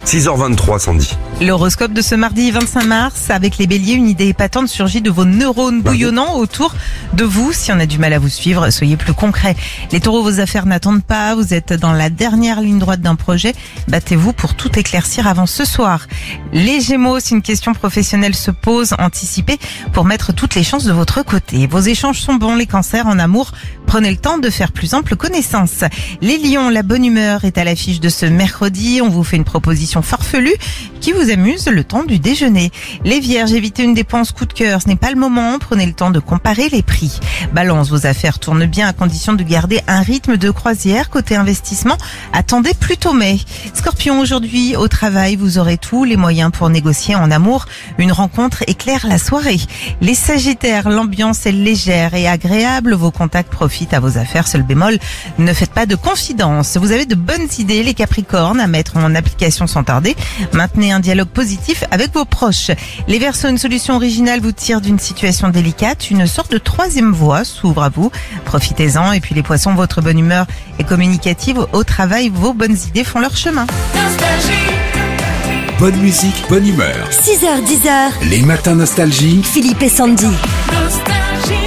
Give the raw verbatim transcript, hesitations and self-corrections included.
six heures vingt-trois, Sandy. L'horoscope de ce mardi vingt-cinq mars, avec les béliers, une idée épatante surgit de vos neurones bouillonnants autour de vous. Si on a du mal à vous suivre, soyez plus concret. Les taureaux, vos affaires n'attendent pas, vous êtes dans la dernière ligne droite d'un projet. Battez-vous pour tout éclaircir avant ce soir. Les gémeaux, si une question professionnelle se pose, anticipez pour mettre toutes les chances de votre côté. Vos échanges sont bons, les cancers en amour. Prenez le temps de faire plus ample connaissance. Les lions, la bonne humeur est à l'affiche de ce mercredi. On vous fait une proposition farfelue qui vous amuse le temps du déjeuner. Les vierges, évitez une dépense coup de cœur. Ce n'est pas le moment. Prenez le temps de comparer les prix. Balance, vos affaires tournent bien à condition de garder un rythme de croisière. Côté investissement, attendez plutôt mai. Scorpion, aujourd'hui, au travail, vous aurez tous les moyens pour négocier en amour. Une rencontre éclaire la soirée. Les sagittaires, l'ambiance est légère et agréable. Vos contacts profitent à vos affaires. Seul bémol, ne faites pas de confidence. Vous avez de bonnes idées, les capricornes, à mettre en application sans tarder. Maintenez un dialogue positif avec vos proches. Les Verseaux, une solution originale vous tire d'une situation délicate. Une sorte de troisième voie s'ouvre à vous. Profitez-en. Et puis les poissons, votre bonne humeur est communicative. Au travail, vos bonnes idées font leur chemin. Bonne musique, bonne humeur. six heures dix. Les matins nostalgie. Philippe et Sandy. Nostalgie.